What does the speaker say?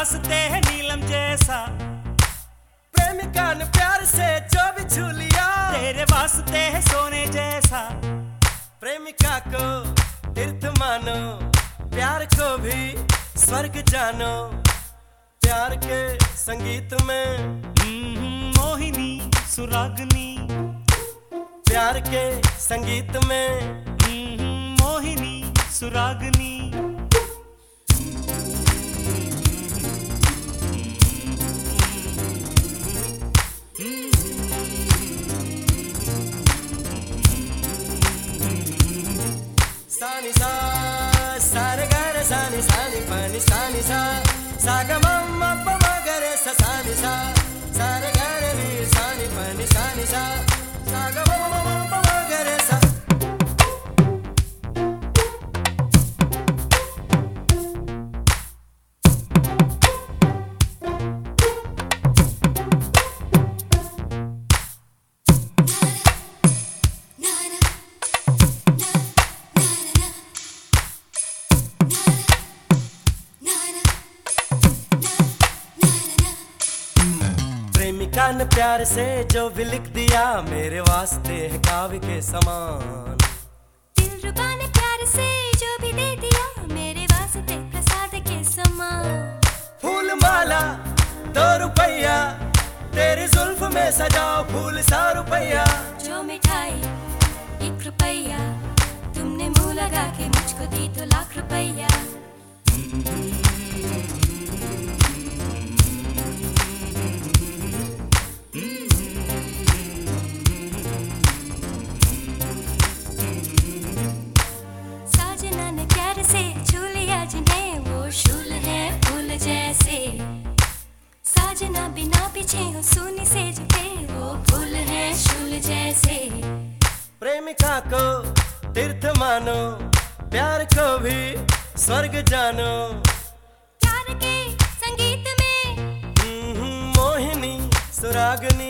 वास्ते है नीलम जैसा, प्रेमिका ने प्यार से जो भी छू लिया, तेरे वास्ते है सोने जैसा। प्रेमिका को तीर्थ मानो, प्यार को भी स्वर्ग जानो। प्यार के संगीत में मोहिनी सुरागनी, प्यार के संगीत में मोहिनी सुरागनी। सानी सा सारे गर सानी सानी पानी सानी सा सागा मम्मा पमा गरे सा सानी सा सारे गर नी सानी पानी सानी सा सागा मम्मा पमा गरे सा। प्रेमिका ने प्यार से जो भी लिख दिया, मेरे वास्ते है काव्य के समान। दिलरुबा ने प्यार से जो भी दे दिया, मेरे वास्ते प्रसाद के समान। फूल माला 2 रुपया, तेरी जुल्फ में सजाओ फूल 100 रुपया। जो मिठाई 1 रुपया, तुमने मुंह लगा के मुझको दी तो लाख रुपया। साजना ने प्यार से छू लिया जिन्हें, वो शूल है फूल जैसे। साजना बिना पीछे हो सूनी से झुके, वो फूल है शूल जैसे। प्रेमिका को तीर्थ मानो, प्यार को भी स्वर्ग जानो। प्यार के संगीत में मोहिनी सुरागनी।